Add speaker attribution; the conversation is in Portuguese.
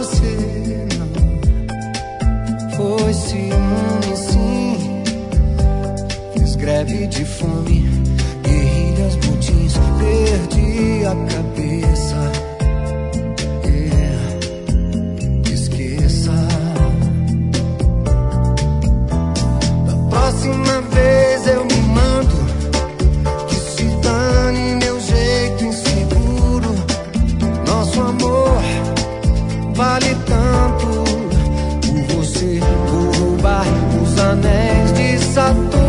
Speaker 1: você não foi ciúme, sim. Fiz greve de fome, guerrilhas, mutins, perdi a cabeça. Esqueça. Da próxima vez eu me mando, que se dane meu jeito inseguro. Nosso amor vale tanto por você, por roubar os anéis de Saturno.